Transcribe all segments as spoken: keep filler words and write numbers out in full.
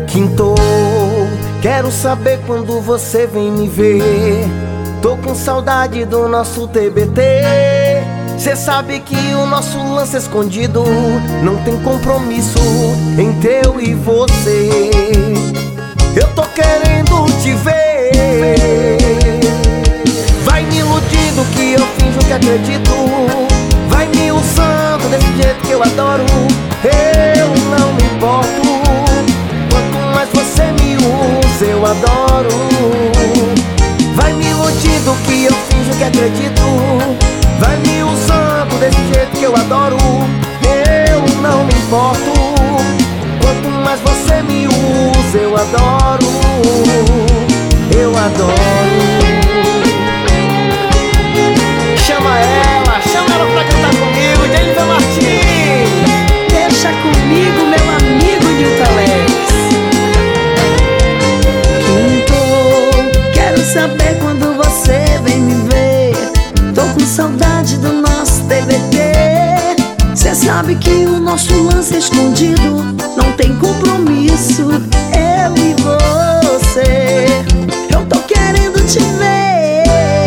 Quinto, quero saber quando você vem me ver. Tô com saudade do nosso T B T. Cê sabe que o nosso lance é escondido, não tem compromisso entre eu e você. Eu tô querendo te ver. Vai me iludindo que eu finjo que acredito. Vai me usando desse jeito que eu adoro. Eu não me importo. Quanto mais você me usa, eu adoro. Vai me iludindo que eu finjo que acredito. Vai me usando desse jeito que eu adoro. Eu não me importo. Quanto mais você me usa, eu adoro. Eu adoro. Chama ela, chama ela pra cantar comigo, Jennifer Martins. Deixa comigo, meu amigo Nilton Alex. Quinto, quero saber quando você vem me ver. Tô com saudade do nosso T B T. Cê sabe que o nosso lance é escondido, não tem compromisso, eu e você. Eu tô querendo te ver.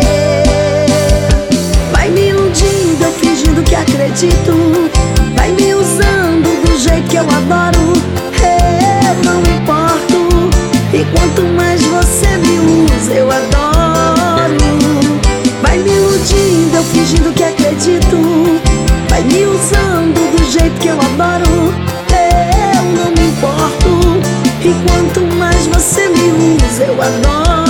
Vai me iludindo, eu fingindo que acredito. Vai me usando do jeito que eu adoro. Eu não me importo. E quanto mais você me usa, eu adoro. Vai me iludindo, eu fingindo que acredito. Vai me usando do jeito que eu adoro. Eu não me importo. E quanto mais você me usa, eu adoro.